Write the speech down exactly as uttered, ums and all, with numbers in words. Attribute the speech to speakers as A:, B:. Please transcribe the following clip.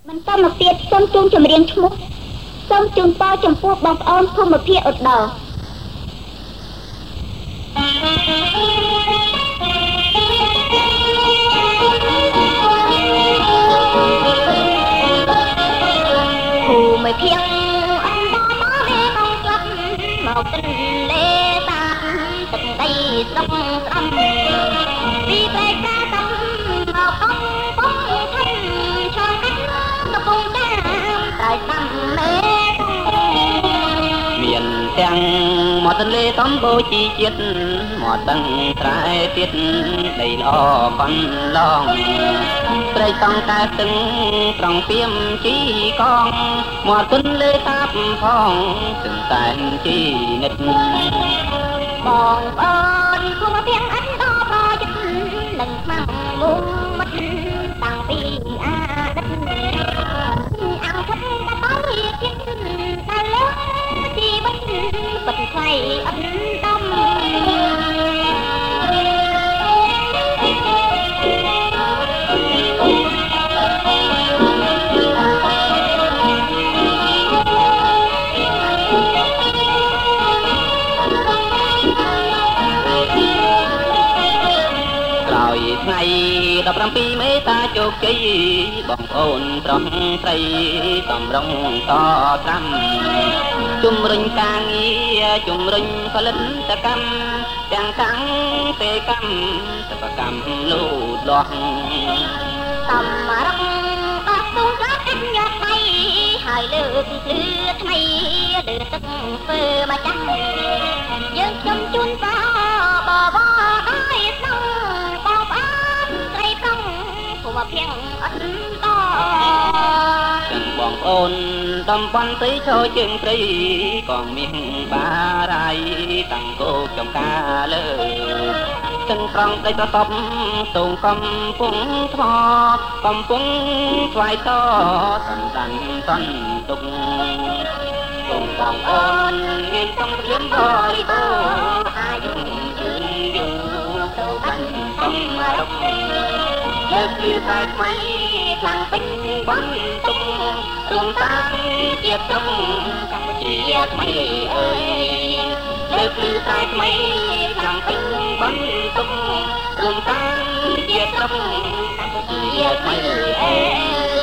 A: បន្តមកទៀតសូមជូនចម្រៀងឈ្មោះសូមជូនពរចំពោះបងប្អូនភូមិភាគឧត្តរភូមិភាគអណ្ដាមកលេបងស្លាប់មកទន្លេសាបទឹកដីស្រុកស្អំពីប្រែកាតំមកអំពងថៃឆ្លងកាត់កំពង់ចាមតែតាមមេមានទាំងមាត់ទន្លេតំបូជីជាតិមាត់តឹងត្រែទៀតដីល្អកន្លងព្រៃកង់តែទឹងត្រង់ពីមជីកងមាត់ទន្លេតាបផងទឹងតែជីនិតបងប្អូនភូមិភាគអណ្ដាប្រយិតនឹងខ្មាំងមុំមិត្តតាំងពីអាណិតអង្គិតតែទៅទៀតតែលើជីវិតពិតថ្លៃអត់ដំថ្ងៃដប់ប្រាំពីរមេសាជោគជ័យបងប្អូនប្រុសស្រីសំរងតត្រាំជំរុញការងារជំរុញផលិតកម្មទាំងកាំងទេកម្មសិប្បកម្មលូតលាស់សម្រាប់អស់ទូកាត់អញ្ញត់ដៃហើយលើកលឺថ្មីលើទឹកធ្វើមកចាស់យើងខ្ញុំជូនបបបឲ្យស្នងមកភៀងអត់តទាំងបងប្អូនតំបន់ព្រៃឈរជើងព្រៃកងមាសបារាយតាំងគោកចំការលើទាំងប្រងដីប្រសពសូមកំពុងថ្មកំពុងថ្វាយតសន្តានសន្ទុកសូមបងប្អូនមានសំព្រាមបរិបូរណ៍អាយុយឺនយូរទៅបានសំរុកលើកលឺតែថ្មីខ្លាំងពេញបន្ទុករួមតាំងជាត្រង់កម្ពុជាថ្មីអើយលើកលឺតែថ្មីខ្លាំងពេញបន្ទុករួមតាំងជាត្រង់កម្ពុជាថ្មីអើយ